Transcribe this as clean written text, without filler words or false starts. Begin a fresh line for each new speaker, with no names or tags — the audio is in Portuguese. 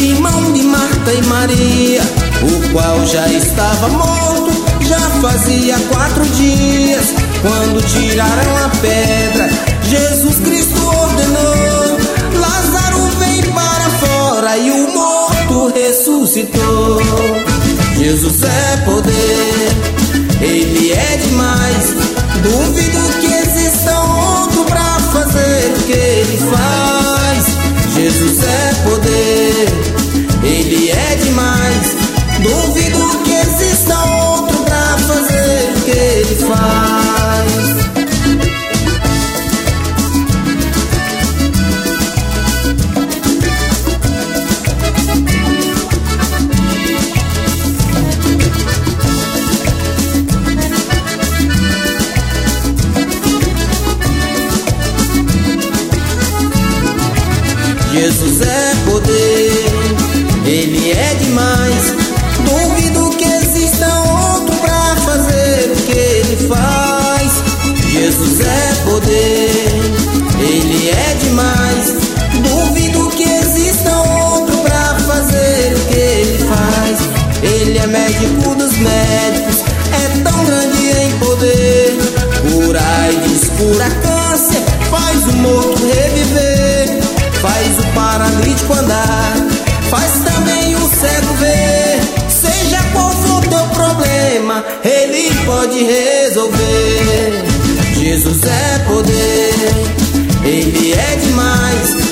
irmão de Marta e Maria, o qual já estava morto, já fazia 4 dias. Quando tiraram a pedra, Jesus Cristo ordenou: Lázaro, vem para fora, e o morto ressuscitou. Jesus é poder, Ele é demais. Duvido que exista outro pra fazer o que Ele faz. Jesus é poder, Ele é demais. Duvido que exista outro pra fazer o que Ele faz. Jesus é poder, Ele é demais. Duvido que exista outro pra fazer o que Ele faz. Jesus é poder, Ele é demais. Duvido que exista outro pra fazer o que Ele faz. Ele é médico dos médicos, é tão grande em poder. Cura AIDS, cura câncer, faz o morto reviver. Faz o paralítico andar, faz também o cego ver. Seja qual for teu problema, Ele pode resolver. Jesus é poder, Ele é demais.